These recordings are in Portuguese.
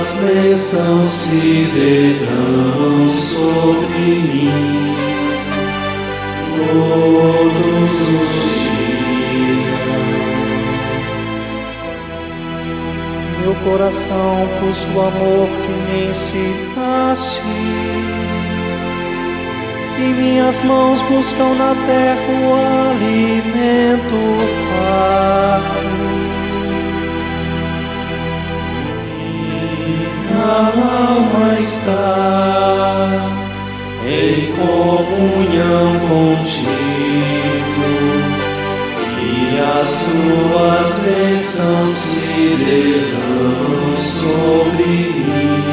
tuas bênçãos se derramam sobre mim todos os dias. Meu coração pulsa o amor que me ensinaste, e minhas mãos buscam na terra o alimento farto. Minha alma está em comunhão contigo, e as tuas bênçãos se derramam sobre mim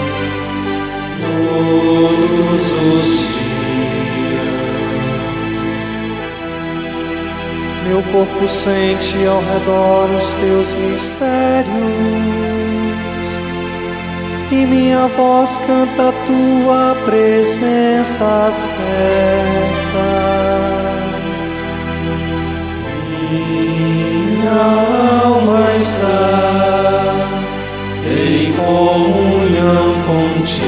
todos os dias. Meu corpo sente ao redor os teus mistérios, e minha voz canta a tua presença certa. Minha alma está em comunhão contigo,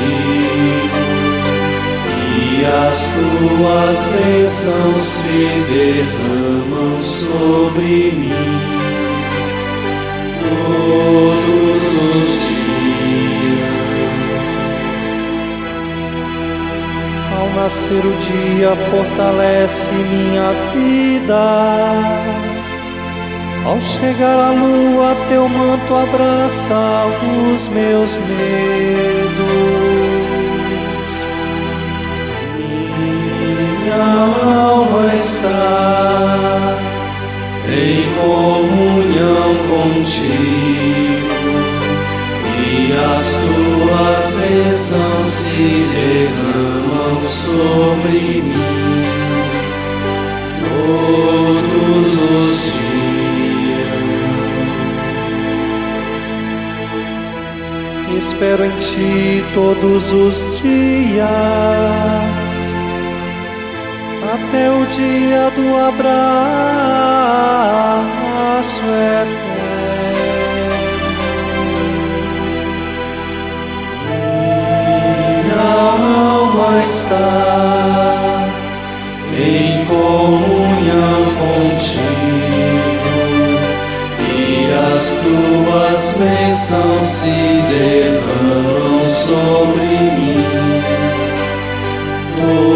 e as tuas bênçãos se derramam sobre mim todos os dias. Ao nascer o dia fortalece minha vida, ao chegar a lua teu manto abraça os meus medos. Minha alma está em comunhão contigo, e as tuas bênçãos se derramam sobre mim todos os dias. Espero em ti todos os dias, até o dia do abraço eterno. Minha alma está em comunhão contigo, e as tuas bênçãos se derramam sobre mim